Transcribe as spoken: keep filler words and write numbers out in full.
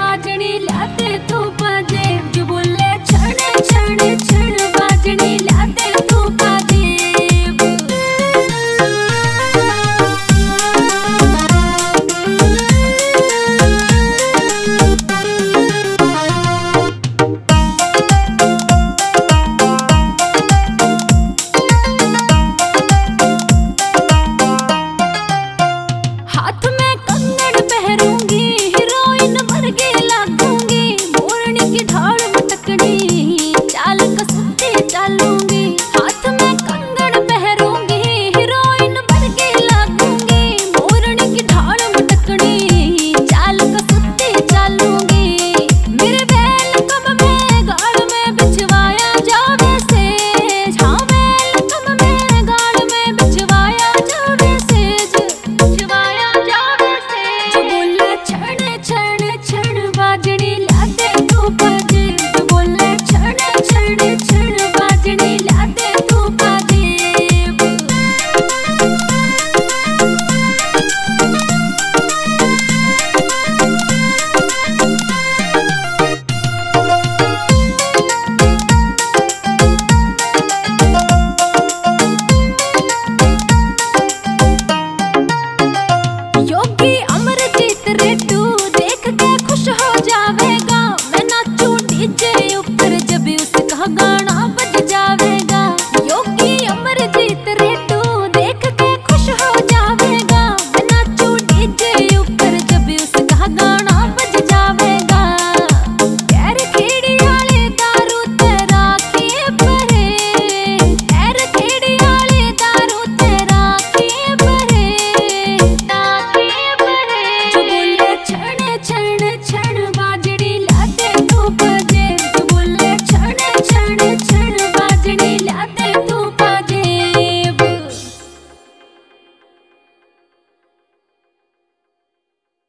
बाजनी लाते तू बाजे जो बोले छण छण छण बाजनी लाते तू बाजे हाथ में कंगन पहरूंगी हीरोइन वर्गी लगूंगी मोरनी की ढाल मटकनी चाल कसुती चालूंगी हाथ में कंगन पहरूंगी हीरोइन वर्गी लगूंगी मोरनी की ढाल मटकनी चाल कसुती चालूंगी मेरे बैल कब में गाल में बिछवाया जावे से हाँ बैल कब में गाल में बिछवाया जावे से बिछवाया जावे से जो बोले छण छण छण बाजनी लाते तू बाजे जो बोले छण छण छण बाजनी लाते तू बाजे योगी अमरजीत रेड्डू देख के खुश हो जावेगा मैं नाचूं डीजे